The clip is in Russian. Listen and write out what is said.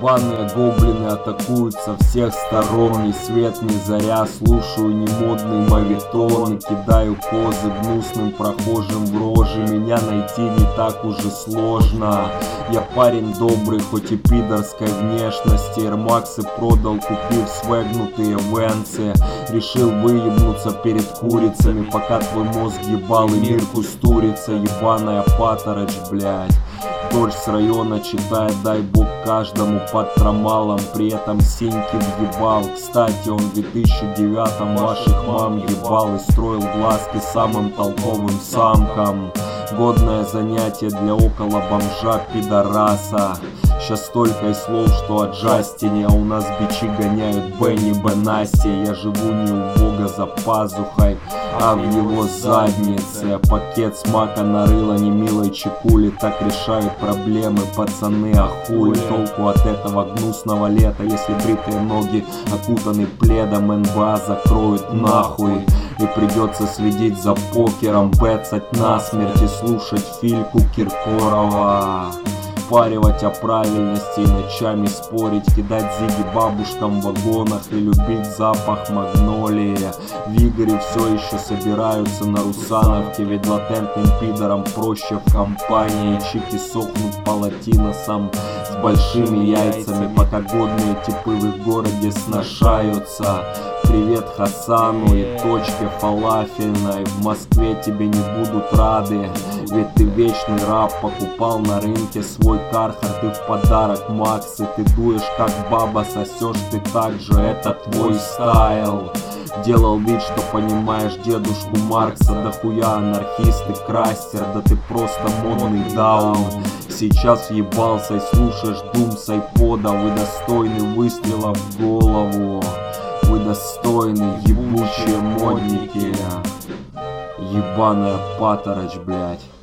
Ебаные гоблины атакуют со всех сторон. Ни свет, ни заря, слушаю немодный мавитон. И кидаю козы гнусным прохожим в рожи. Меня найти не так уже сложно. Я парень добрый, хоть и пидорской внешности. Эрмаксы продал, купив свегнутые венцы. Решил выебнуться перед курицами, пока твой мозг ебал и мир кустурится. Ебаная Паторочь, блядь. Дождь с района читает, дай бог каждому под трамалом. При этом синьки въебал. Кстати, он в 2009-м ваших мам ебал и строил глазки самым толковым самкам. Годное занятие для около бомжа пидораса. Сейчас столько и слов, что о Джастине. А у нас бичи гоняют Бенни Бенасси. Я живу не у бога за пазухой, а в его заднице. Пакет смака нарыло немилой чекули. Так решают проблемы пацаны, а хули толку от этого гнусного лета, если бритые ноги окутаны пледом. НБА закроют нахуй, и придется следить за покером, бэцать насмерть и слушать Фильку Киркорова. Впаривать о правильности и ночами спорить, кидать зиги бабушкам в вагонах и любить запах магнолии. В Игоре все еще собираются на Русановке, ведь латентным пидорам проще в компании. Чики сохнут по латиносам с большими яйцами, пока годные типы в их городе сношаются. Привет Хасану и точке фалафельной. В Москве тебе не будут рады, ведь ты вечный раб. Покупал на рынке свой Кархарт и в подарок Максы. Ты дуешь как баба, сосешь ты так же, это твой стайл. Делал вид, что понимаешь дедушку Маркса. Да хуя анархист и крастер, да ты просто модный даун. Сейчас въебался и слушаешь дум с айпода. Вы достойны выстрела в голову. Вы достойны, ебучие модники. Ебаная Паторочь, блядь.